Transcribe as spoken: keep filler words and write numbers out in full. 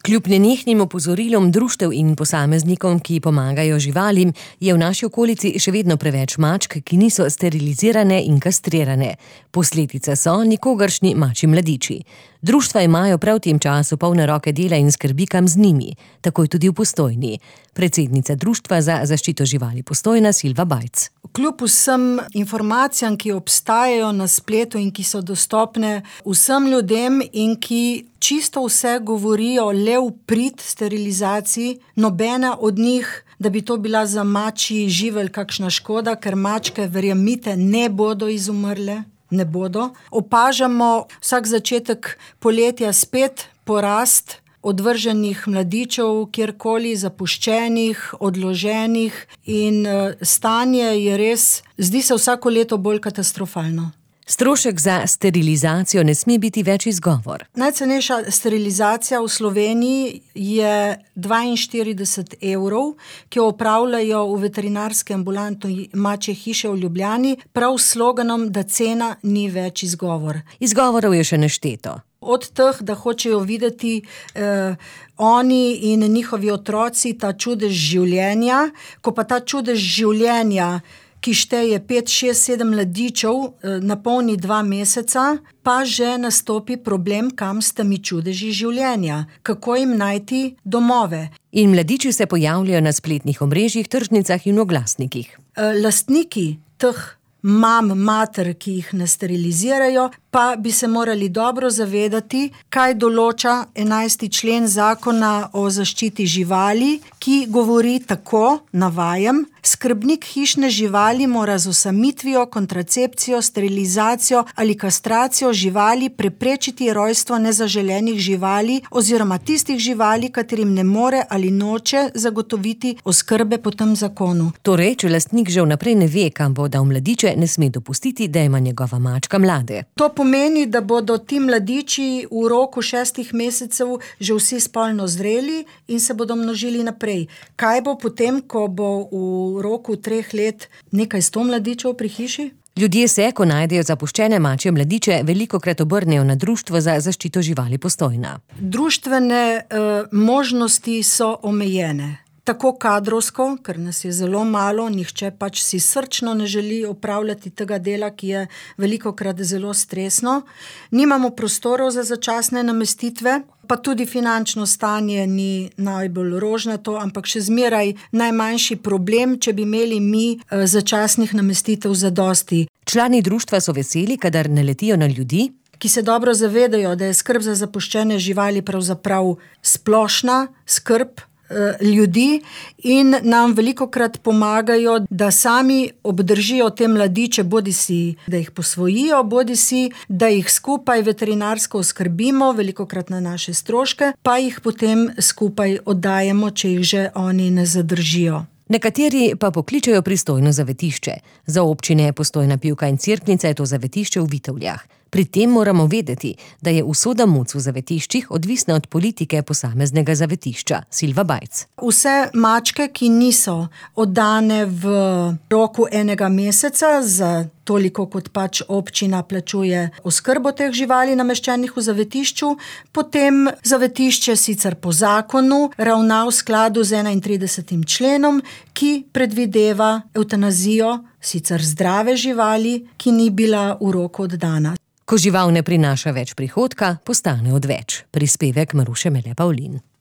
Kljub nenehnim opozorilom društev in posameznikom, ki pomagajo živalim, je v naši okolici še vedno preveč mačk, ki niso sterilizirane in kastrirane. Posledice so nikogaršnji mačji mladiči. Društva imajo prav v tem času polne roke dela in skrbi, kam z njimi, takoj tudi v Postojni. Predsednica Društva za zaščito živali Postojna Silva Bajc. Kljub vsem informacijam, ki obstajajo na spletu in ki so dostopne vsem ljudem in ki čisto vse govorijo le v prid sterilizaciji, nobena od njih, da bi to bila za mačji živelj kakšna škoda, ker mačke, verjemite, ne bodo izumrle, ne bodo. Opažamo vsak začetek poletja spet porast odvrženih mladičev, kjerkoli zapuščenih, odloženih in stanje je res, zdi se vsako leto bolj katastrofalno. Strošek za sterilizacijo ne sme biti več izgovor. Najcenejša sterilizacija v Sloveniji je dvainštirideset evrov, ki jo opravljajo v veterinarski ambulanti Mačje hiše v Ljubljani, prav s sloganom, da cena ni več izgovor. Izgovorov je še nešteto. Od teh, da hočejo videti eh, oni in njihovi otroci ta čudež življenja, ko pa ta čudež življenja, ki šteje pet, šest, sedem mladičev, napolni dva meseca, pa že nastopi problem, kam s temi čudeži življenja, kako jim najti domove. In mladiči se pojavljajo na spletnih omrežjih, tržnicah in oglasnikih. Lastniki teh mam, mater, ki jih ne sterilizirajo, pa bi se morali dobro zavedati, kaj določa enajsti člen Zakona o zaščiti živali, ki govori tako, navajam, skrbnik hišne živali mora z osamitvijo, kontracepcijo, sterilizacijo ali kastracijo živali preprečiti rojstvo nezaželenih živali oziroma tistih živali, katerim ne more ali noče zagotoviti oskrbe po tem zakonu. Torej, če lastnik že vnaprej ne ve, kam bo dal mladiče, ne sme dopustiti, da ima njegova mačka mlade. To pomeni, da bodo ti mladiči v roku šestih mesecev že vsi spolno zreli in se bodo množili naprej. Kaj bo potem, ko bo v roku treh let nekaj sto mladičev pri hiši? Ljudje se, ko najdejo zapuščene mačje mladiče, velikokrat obrnejo na Društvo za zaščito živali Postojna. Društvene uh, možnosti so omejene. Tako kadrovsko, ker nas je zelo malo, nihče pač si srčno ne želi opravljati tega dela, ki je velikokrat zelo stresno. Nimamo prostorov za začasne namestitve, pa tudi finančno stanje ni najbolj rožnato, ampak še zmeraj najmanjši problem, če bi imeli mi začasnih namestitev zadosti. Člani društva so veseli, kadar ne letijo na ljudi, ki se dobro zavedajo, da je skrb za zapuščene živali pravzaprav splošna skrb ljudi in nam velikokrat pomagajo, da sami obdržijo te mladiče, bodisi da jih posvojijo, bodisi da jih skupaj veterinarsko oskrbimo, velikokrat na naše stroške, pa jih potem skupaj oddajemo, če jih že oni ne zadržijo. Nekateri pa pokličejo pristojno zavetišče. Za občine Postojna, Pivka in Cerknica je to zavetišče v Vitovljah. Pri tem moramo vedeti, da je usoda muc v zavetiščih odvisna od politike posameznega zavetišča. Silva Bajc. Vse mačke, ki niso oddane v roku enega meseca, za toliko kot pač občina plačuje oskrbo teh živali nameščenih v zavetišču, potem zavetišče sicer po zakonu ravna v skladu z enaintridesetim členom, ki predvideva evtanazijo sicer zdrave živali, ki ni bila v roku oddana. Ko žival ne prinaša več prihodka, postane odveč. Prispevek Maruše Mele Pavlin.